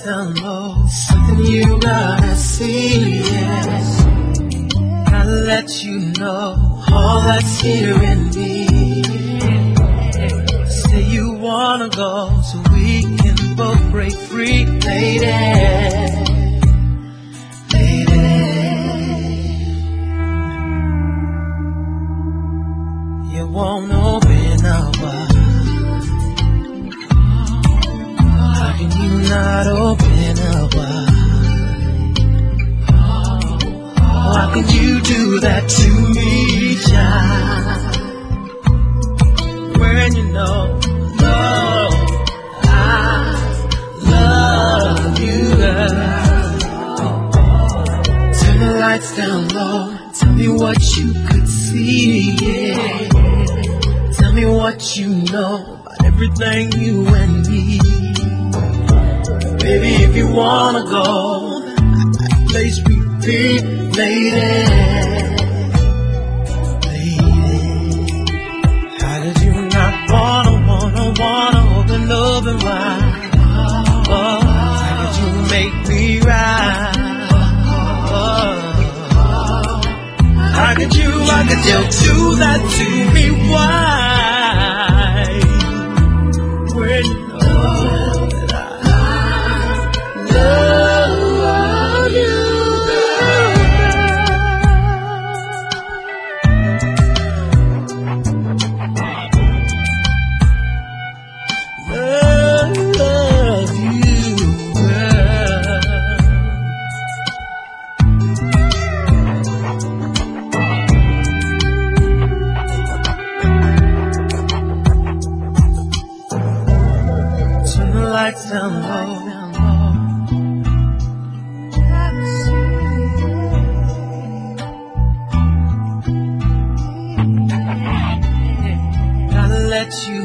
down low. Something you gotta see, yeah. Gotta let you know all that's here in me. Say you wanna go so we can both break free, lady. You won't open up. How can you not open up? How can you do that to me, child? When you know, I love you, girl. Turn the lights down low. Tell me what you could see, yeah. Tell me what you know about everything you and me. Baby, if you wanna go, place repeat, lady. How did you not wanna open up and wide? Oh, how did you make me right? How could you do that to me? Why? When you know that I love you, lights down low. Gotta let you